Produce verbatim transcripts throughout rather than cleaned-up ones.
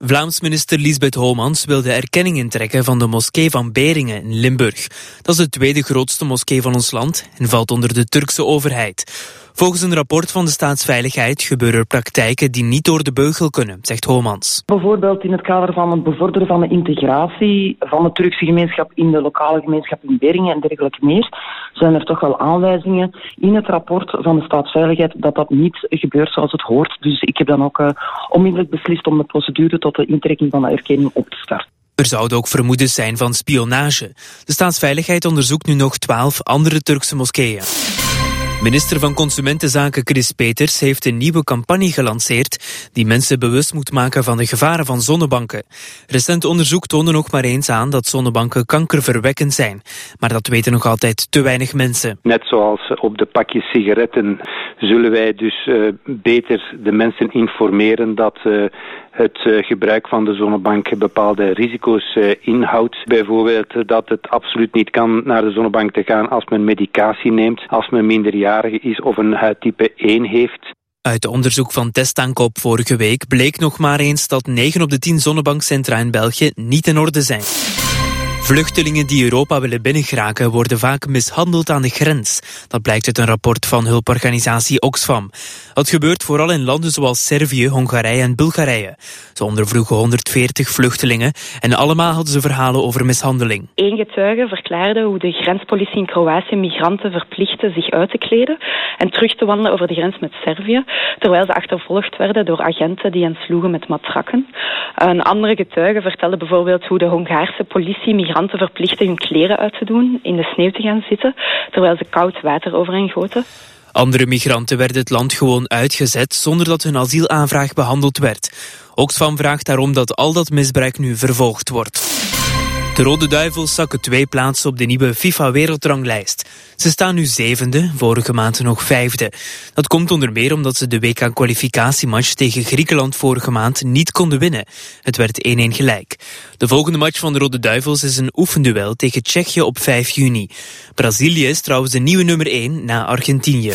Vlaams minister Liesbeth Homans wil de erkenning intrekken van de moskee van Beringen in Limburg. Dat is de tweede grootste moskee van ons land en valt onder de Turkse overheid. Volgens een rapport van de Staatsveiligheid gebeuren er praktijken die niet door de beugel kunnen, zegt Homans. Bijvoorbeeld in het kader van het bevorderen van de integratie van de Turkse gemeenschap in de lokale gemeenschap in Beringen en dergelijke meer, zijn er toch wel aanwijzingen in het rapport van de Staatsveiligheid dat dat niet gebeurt zoals het hoort. Dus ik heb dan ook uh, onmiddellijk beslist om de procedure tot de intrekking van de erkenning op te starten. Er zouden ook vermoedens zijn van spionage. De Staatsveiligheid onderzoekt nu nog twaalf andere Turkse moskeeën. Minister van Consumentenzaken Chris Peters heeft een nieuwe campagne gelanceerd die mensen bewust moet maken van de gevaren van zonnebanken. Recent onderzoek toonde nog maar eens aan dat zonnebanken kankerverwekkend zijn. Maar dat weten nog altijd te weinig mensen. Net zoals op de pakjes sigaretten zullen wij dus uh, beter de mensen informeren dat uh, het uh, gebruik van de zonnebank bepaalde risico's uh, inhoudt. Bijvoorbeeld uh, dat het absoluut niet kan naar de zonnebank te gaan als men medicatie neemt, als men minderjarige is of een huidtype één heeft. Uit onderzoek van Testaankoop vorige week bleek nog maar eens dat negen op de tien zonnebankcentra in België niet in orde zijn. Vluchtelingen die Europa willen binnengeraken worden vaak mishandeld aan de grens. Dat blijkt uit een rapport van hulporganisatie Oxfam. Dat gebeurt vooral in landen zoals Servië, Hongarije en Bulgarije. Ze ondervroegen honderdveertig vluchtelingen en allemaal hadden ze verhalen over mishandeling. Eén getuige verklaarde hoe de grenspolitie in Kroatië migranten verplichtte zich uit te kleden en terug te wandelen over de grens met Servië, terwijl ze achtervolgd werden door agenten die hen sloegen met matrakken. Een andere getuige vertelde bijvoorbeeld hoe de Hongaarse politie migranten verplichtte hun kleren uit te doen, in de sneeuw te gaan zitten, terwijl ze koud water over hen goten. Andere migranten werden het land gewoon uitgezet zonder dat hun asielaanvraag behandeld werd. Oxfam vraagt daarom dat al dat misbruik nu vervolgd wordt. De Rode Duivels zakken twee plaatsen op de nieuwe FIFA-wereldranglijst. Ze staan nu zevende, vorige maand nog vijfde. Dat komt onder meer omdat ze de W K-kwalificatiematch tegen Griekenland vorige maand niet konden winnen. Het werd één-één gelijk. De volgende match van de Rode Duivels is een oefenduel tegen Tsjechië op vijf juni. Brazilië is trouwens de nieuwe nummer één na Argentinië.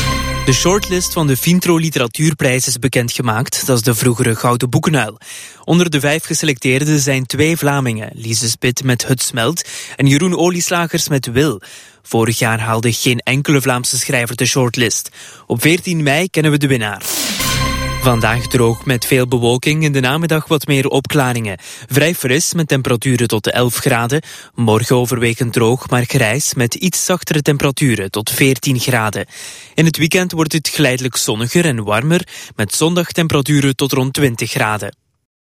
De shortlist van de Vintro Literatuurprijs is bekendgemaakt. Dat is de vroegere Gouden Boekenuil. Onder de vijf geselecteerden zijn twee Vlamingen. Lise Spit met Het Smelt en Jeroen Olieslagers met Wil. Vorig jaar haalde geen enkele Vlaamse schrijver de shortlist. Op veertien mei kennen we de winnaar. Vandaag droog met veel bewolking, in de namiddag wat meer opklaringen. Vrij fris met temperaturen tot de elf graden. Morgen overwegend droog, maar grijs met iets zachtere temperaturen tot veertien graden. In het weekend wordt het geleidelijk zonniger en warmer met zondagtemperaturen tot rond twintig graden.